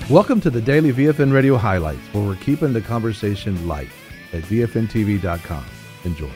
Welcome to the Daily VFN Radio Highlights, where we're keeping the conversation light at VFNTV.com. Enjoy.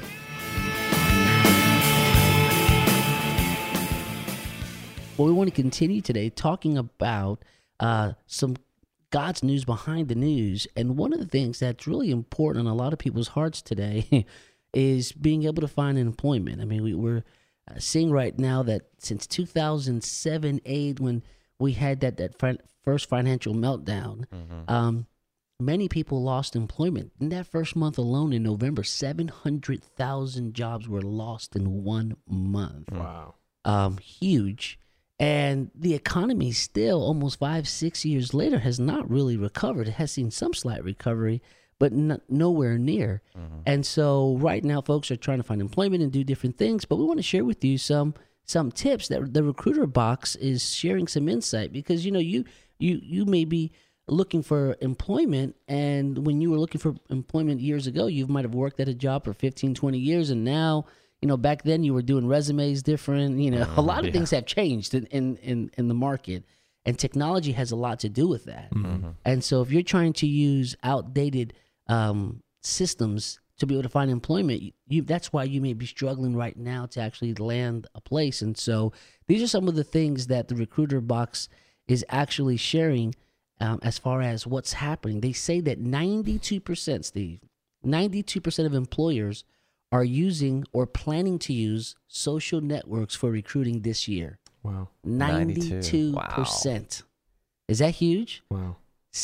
Well, we want to continue today talking about some God's news behind the news. And one of the things that's really important on a lot of people's hearts today is being able to find employment. I mean, we're seeing right now that since 2007-8, when we had that first financial meltdown, many people lost employment. In that first month alone in November, 700,000 jobs were lost in 1 month. Wow. Huge. And the economy still, almost 5-6 years later, has not really recovered. It has seen some slight recovery, but nowhere near. And so right now, folks are trying to find employment and do different things. But we want to share with you some tips that the Recruiter Box is sharing some insight, because you may be looking for employment, and when you were looking for employment years ago, you might have worked at a job for 15, 20 years, and now, back then you were doing resumes different. A lot of things have changed in the market, and technology has a lot to do with that. And so if you're trying to use outdated systems to be able to find employment, that's why you may be struggling right now to actually land a place. And so these are some of the things that the Recruiter Box is actually sharing as far as what's happening. They say that 92%, Steve, 92% of employers are using or planning to use social networks for recruiting this year. Wow. 92%. Wow. Is that huge? Wow.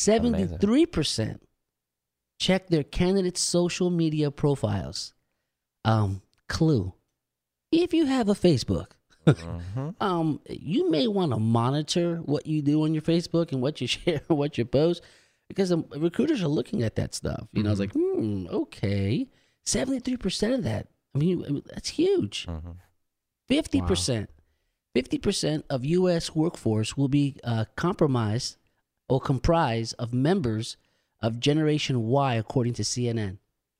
73% check their candidates' social media profiles. Clue. If you have a Facebook, you may want to monitor what you do on your Facebook and what you share, what you post, because recruiters are looking at that stuff. It's like, okay. 73% of that. I mean, that's huge. 50%. 50% of U.S. workforce will be compromised or comprised of members of Generation Y, according to CNN.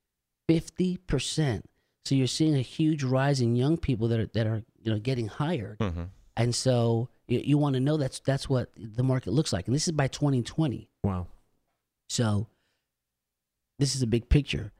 50%. So you're seeing a huge rise in young people that are getting hired, and so you want to know that's what the market looks like, and this is by 2020. Wow. So this is a big picture.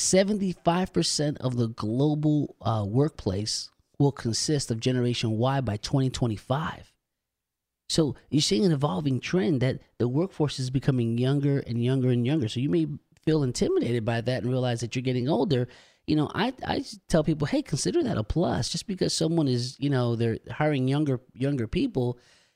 75% of the global workplace will consist of Generation Y by 2025. So you're seeing an evolving trend that the workforce is becoming younger and younger and younger. So you may feel intimidated by that and realize that you're getting older. I tell people, hey, consider that a plus. Just because someone is, they're hiring younger people,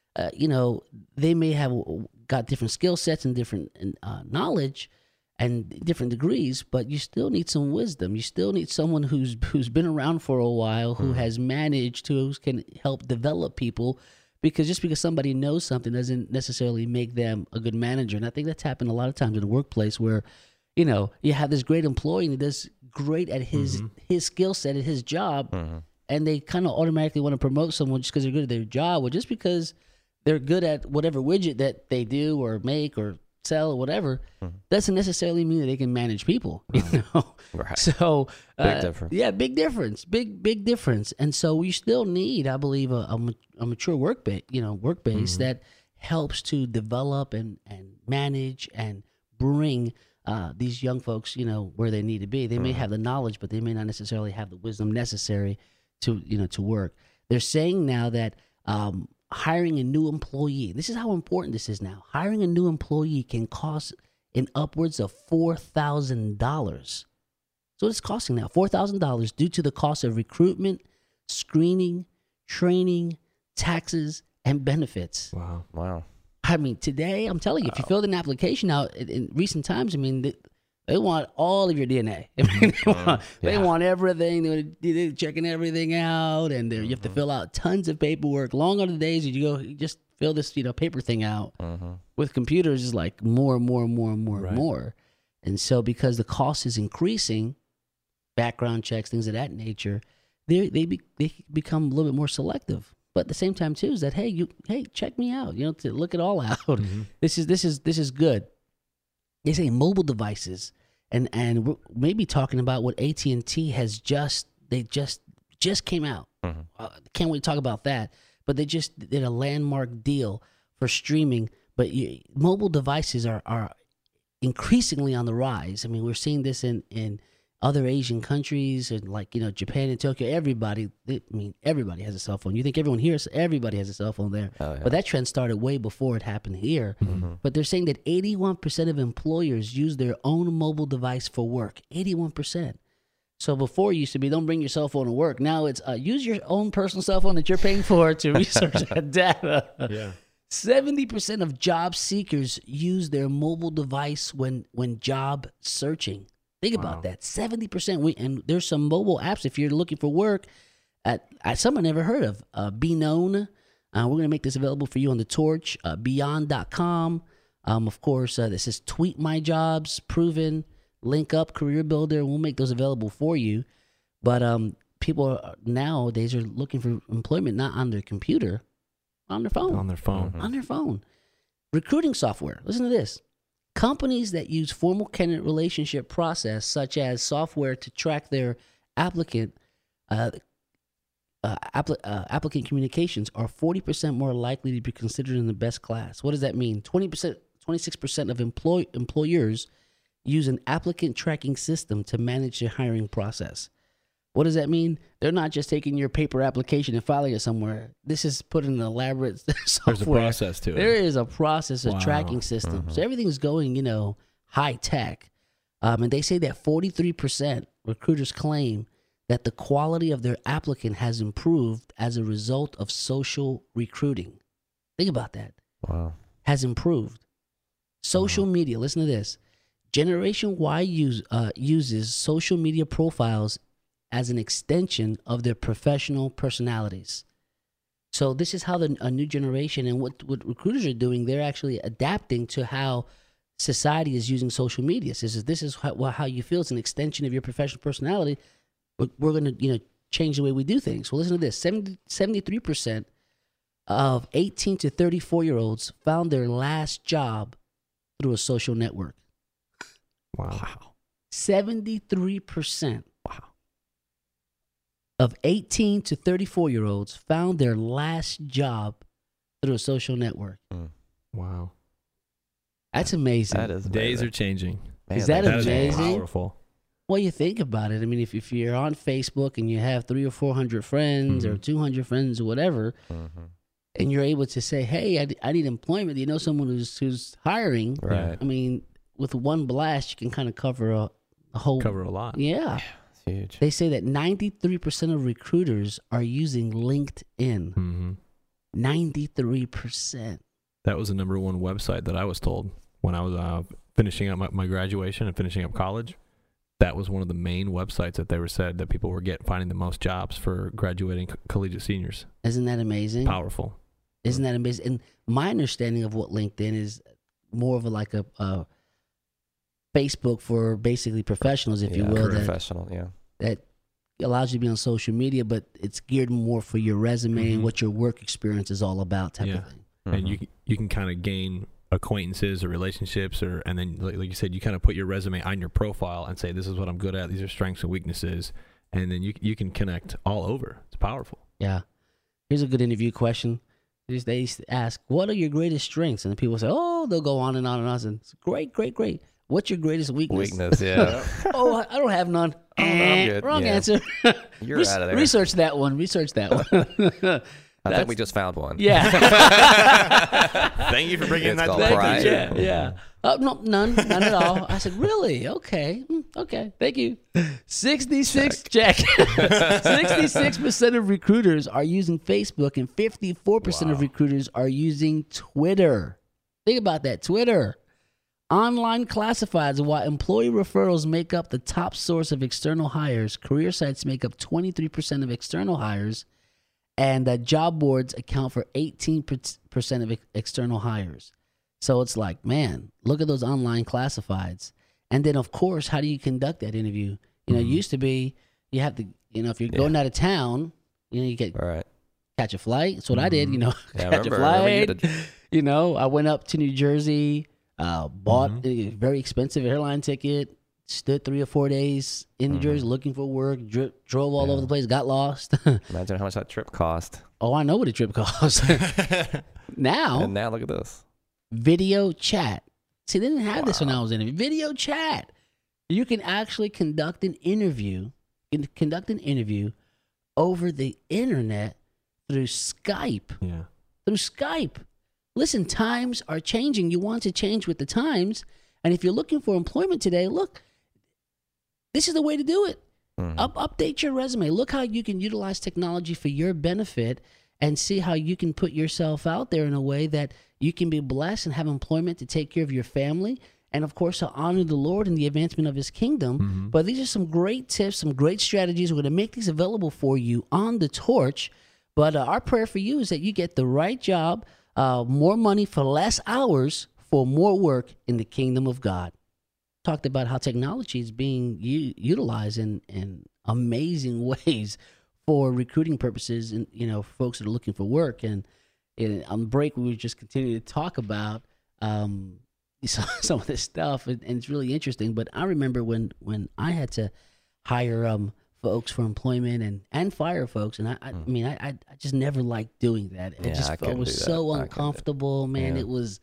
they may have got different skill sets and different knowledge and different degrees, but you still need some wisdom. You still need someone who's been around for a while, who has managed, who can help develop people, because just because somebody knows something doesn't necessarily make them a good manager. And I think that's happened a lot of times in the workplace where, you have this great employee and he does great at his skill set at his job, and they kind of automatically want to promote someone just because they're good at their job, or just because they're good at whatever widget that they do or make or sell or whatever, doesn't necessarily mean that they can manage people, Right. So Big difference. Yeah, big difference, big difference. And so we still need, I believe, a mature workbase that helps to develop and manage and bring these young folks, where they need to be. They may have the knowledge, but they may not necessarily have the wisdom necessary to work. They're saying now that hiring a new employee, this is how important this is now. Hiring a new employee can cost in upwards of $4,000. So it's costing now $4,000 due to the cost of recruitment, screening, training, taxes, and benefits. Wow. I mean, today, I'm telling you, if you filled an application out in recent times, I mean, they want all of your DNA. I mean, they want everything. They're checking everything out, and you have to fill out tons of paperwork. Long are the days you just fill this paper thing out. With computers, is like more and more and more and more and more. And so because the cost is increasing, background checks, things of that nature, they become a little bit more selective. But at the same time too is that hey, check me out, to look it all out. This is good. They say mobile devices, and we're maybe talking about what AT&T has just came out. Can't wait to talk about that. But they just did a landmark deal for streaming But mobile devices are increasingly on the rise. I mean, we're seeing this in other Asian countries and Japan and Tokyo. Everybody has a cell phone. You think everyone here, everybody has a cell phone there. Oh, yeah. But that trend started way before it happened here. But they're saying that 81% of employers use their own mobile device for work. 81%. So before it used to be, don't bring your cell phone to work. Now it's use your own personal cell phone that you're paying for to research that data. Yeah. 70% of job seekers use their mobile device when job searching. Think about that. 70%. And there's some mobile apps if you're looking for work at some I never heard of. Be Known. We're going to make this available for you on the Torch. Beyond.com. Of course, this is Tweet My Jobs, Proven, Link Up, Career Builder. We'll make those available for you. But people nowadays are looking for employment not on their computer, on their phone. On their phone. On their phone. Recruiting software. Listen to this. Companies that use formal candidate relationship process, such as software to track their applicant communications, are 40% more likely to be considered in the best class. What does that mean? 26% of employers use an applicant tracking system to manage their hiring process. What does that mean? They're not just taking your paper application and filing it somewhere. This is put in an elaborate software. There's a process to it. There is a process, a tracking system. Mm-hmm. So everything's going, high tech. And they say that 43% recruiters claim that the quality of their applicant has improved as a result of social recruiting. Think about that. Wow. Has improved. Social media, listen to this. Generation Y uses social media profiles as an extension of their professional personalities. So this is how a new generation and what recruiters are doing, they're actually adapting to how society is using social media. This is how you feel. It's an extension of your professional personality. We're going to change the way we do things. Well, listen to this. 73% of 18 to 34-year-olds found their last job through a social network. Wow. 73%. Of 18 to 34-year-olds found their last job through a social network. Wow. That's amazing. That is Days amazing. are changing. Man, Is that That amazing? is powerful. Well, you think about it. I mean, if you're on Facebook and you have 300 or 400 friends or 200 friends or whatever, and you're able to say, hey, I need employment. You know someone who's hiring. Right. I mean, with one blast, you can kind of cover a whole... Cover a lot. Yeah. Huge. They say that 93% of recruiters are using LinkedIn. Mm-hmm. 93%. That was the number one website that I was told when I was finishing up my graduation and finishing up college. That was one of the main websites that they were said that people were finding the most jobs for graduating collegiate seniors. Isn't that amazing? Powerful. Isn't that amazing? And my understanding of what LinkedIn is more of a Facebook for basically professionals, if you will. Professional, That allows you to be on social media, but it's geared more for your resume and what your work experience is all about type of thing. And you can kind of gain acquaintances or relationships, and then like you said, you kind of put your resume on your profile and say, this is what I'm good at, these are strengths and weaknesses, and then you can connect all over. It's powerful. Yeah. Here's a good interview question. They used to ask, what are your greatest strengths? And the people say, oh, they'll go on and on and on. And it's great. What's your greatest weakness? yeah. Oh, I don't have none. I'm good. Wrong Yeah. answer. You're out of there. Research that one. I think we just found one. Yeah. Thank you for bringing It's that called to the pride. attention. Yeah. No, none at all. I said, really? Okay. Okay. Thank you. 66% of recruiters are using Facebook, and 54% of recruiters are using Twitter. Think about that. Twitter. Online classifieds, while employee referrals make up the top source of external hires, career sites make up 23% of external hires, and job boards account for 18% of external hires. So it's like, man, look at those online classifieds. And then, of course, how do you conduct that interview? It used to be you have to, if you're going out of town, you get catch a flight. That's what I did, catch a flight. I went up to New Jersey, bought a very expensive airline ticket, stood 3 or 4 days in New Jersey looking for work, drove all over the place, got lost. Imagine how much that trip cost. Oh, I know what a trip costs. And now look at this. video chat. See, they didn't have this when I was in it. Video chat. You can actually conduct an interview over the internet through Skype. Yeah. Through Skype. Listen, times are changing. You want to change with the times. And if you're looking for employment today, look, this is the way to do it. Update your resume. Look how you can utilize technology for your benefit and see how you can put yourself out there in a way that you can be blessed and have employment to take care of your family and, of course, to honor the Lord in the advancement of his kingdom. But these are some great tips, some great strategies. We're going to make these available for you on the torch. But our prayer for you is that you get the right job, more money for less hours for more work in the kingdom of God. Talked about how technology is being utilized in amazing ways for recruiting purposes and, folks that are looking for work. And on the break, we were just continuing to talk about some of this stuff, and it's really interesting. But I remember when I had to hire folks for employment and fire folks, and I just never liked doing that. It was so uncomfortable, man. It was,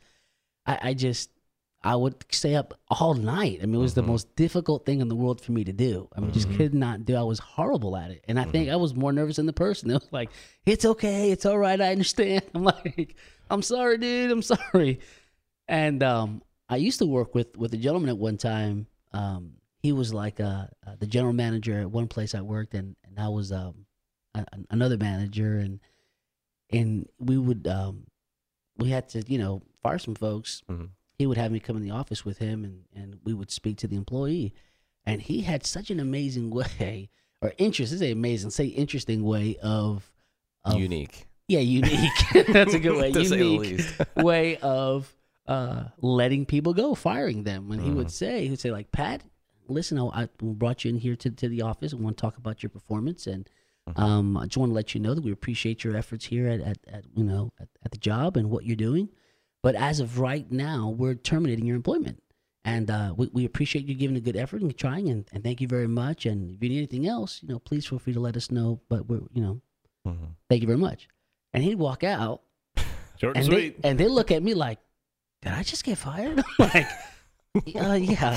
I would stay up all night. It was the most difficult thing in the world for me to do. Just could not do. I was horrible at it. And I think I was more nervous than the person. It was like, it's okay. It's all right. I understand. I'm like, I'm sorry, dude. I'm sorry. And I used to work with a gentleman at one time. He was like the general manager at one place I worked, and I was another manager. And we would, we had to, fire some folks. He would have me come in the office with him, and we would speak to the employee. And he had such an amazing way, or interesting way of unique. Yeah, unique. That's a good way. To say the Unique least. way of letting people go, firing them. When he would say like, Pat, listen, I brought you in here to the office. I want to talk about your performance, and I just want to let you know that we appreciate your efforts here at the job and what you're doing. But as of right now, we're terminating your employment. And we appreciate you giving a good effort and trying, and thank you very much. And if you need anything else, please feel free to let us know. But we're, thank you very much. And he'd walk out. Short and sweet. And they look at me like, did I just get fired? I'm like, yeah.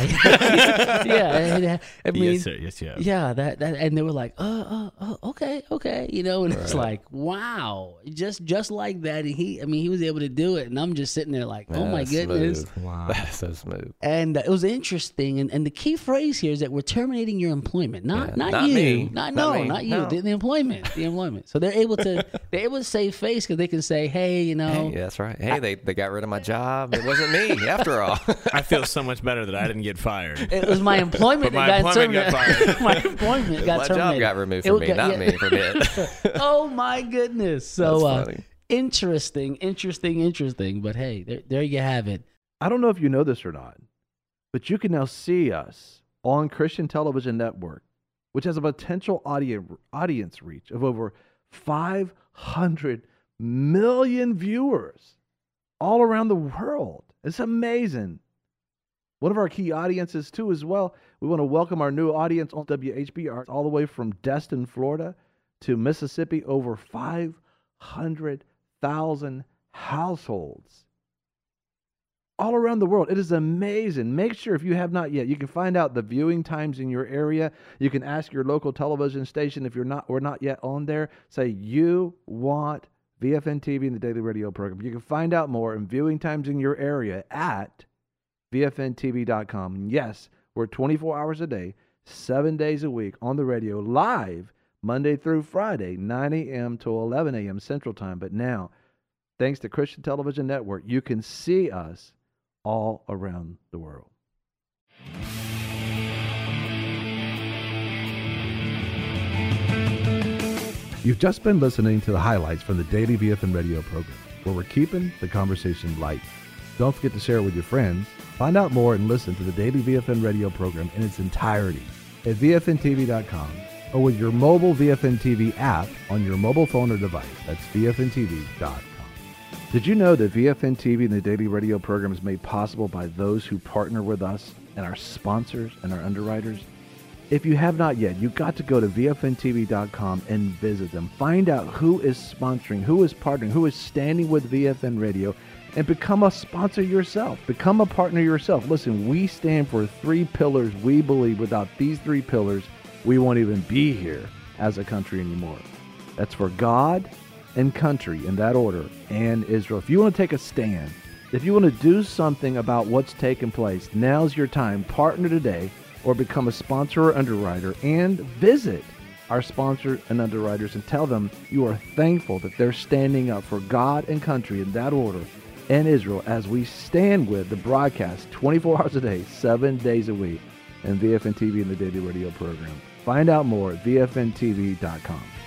Yeah. I mean, yes, sir. Yes, yeah. Yeah, that, and they were like, okay, and it's like, wow, just like that. And he was able to do it, and I'm just sitting there like, oh my goodness, smooth. Wow, That's so smooth. And it was interesting. And the key phrase here is that we're terminating your employment, not you, me. not you, No. the employment. So they're able to save face because they can say, hey, Hey, that's right. Hey, they got rid of my job. It wasn't me after all. I feel so much better that I didn't get fired. It was my employment But that my got employment terminated. got fired. My employment got My terminated. job got removed from me, not me from it. Oh my goodness! That's So funny. interesting. But hey, there you have it. I don't know if you know this or not, but you can now see us on Christian Television Network, which has a potential audience reach of over 500 million viewers all around the world. It's amazing. One of our key audiences, too, as well, we want to welcome our new audience on WHBR all the way from Destin, Florida to Mississippi, over 500,000 households all around the world. It is amazing. Make sure, if you have not yet, you can find out the viewing times in your area. You can ask your local television station if we're not yet on there. Say you want VFN TV and the Daily Radio program. You can find out more and viewing times in your area at VFNTV.com. Yes, we're 24 hours a day, 7 days a week on the radio, live Monday through Friday, 9 a.m. to 11 a.m. Central Time. But now, thanks to Christian Television Network, you can see us all around the world. You've just been listening to the highlights from the Daily VFN Radio program, where we're keeping the conversation light. Don't forget to share it with your friends. Find out more and listen to the Daily VFN Radio program in its entirety at VFNTV.com or with your mobile VFN TV app on your mobile phone or device. That's VFNTV.com. Did you know that VFN TV and the Daily Radio program is made possible by those who partner with us and our sponsors and our underwriters? If you have not yet, you've got to go to VFNTV.com and visit them. Find out who is sponsoring, who is partnering, who is standing with VFN Radio, and become a sponsor yourself. Become a partner yourself. Listen, we stand for 3 pillars. We believe without these 3 pillars, we won't even be here as a country anymore. That's for God and country in that order, and Israel. If you want to take a stand, if you want to do something about what's taking place, now's your time. Partner today or become a sponsor or underwriter, and visit our sponsors and underwriters and tell them you are thankful that they're standing up for God and country in that order and Israel as we stand with the broadcast 24 hours a day, 7 days a week, and VFN TV and the Daily Radio program. Find out more at VFNTV.com.